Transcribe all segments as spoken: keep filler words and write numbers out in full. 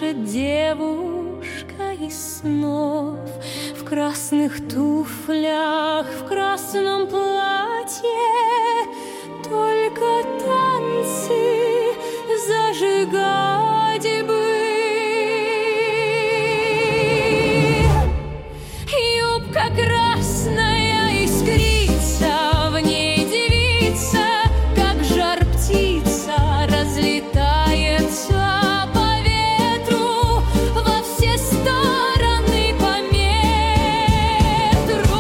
же девушка из снов, в красных туфлях, в красном платье, только танцы зажигать бы. Юбка красная искрится, в ней девица, как жар птица, разлетается по ветру во все стороны по метру.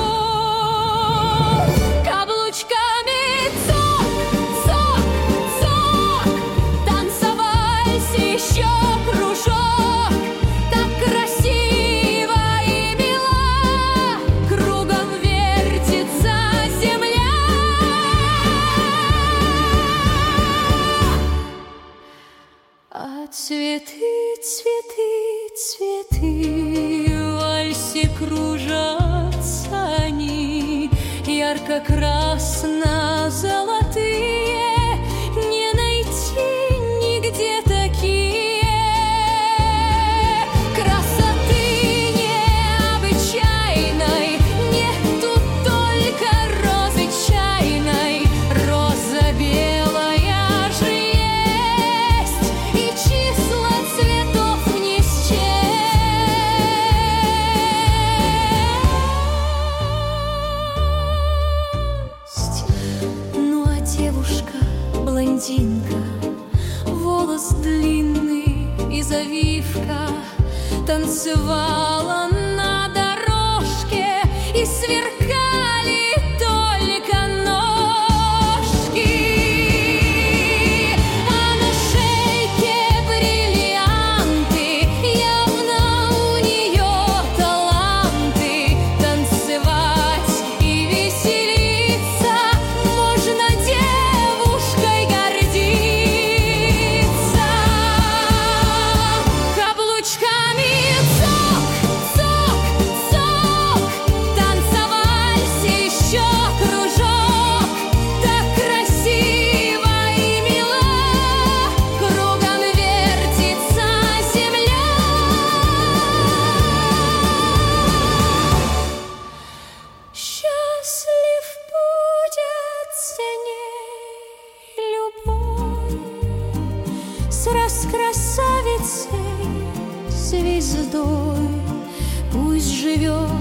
Каблучками цок, цок, цок, танцевать еще кружок, так красиво и мила, кругом вертится земля. А цветы, цветы, цветы в вальсе кружатся они, ярко-красно-золотые, не найти нигде такие. Красоты необычайной нету, только розы чайной. Роза белая же есть, и числа цветов не счесть. Ну а девушка, блондинка, волос длинный и завивка, танцевала на дорожке, и сверкали только ножки. А на шейке бриллианты, явно у нее таланты. Танцевать и веселиться, можно девушкой гордиться. Каблучками цок, цок, цок, танцевать еще кружок, так красиво и мила, кругом вертится земля. Счастлив будет с ней любой, с раскрасавицей звездой. Пусть живет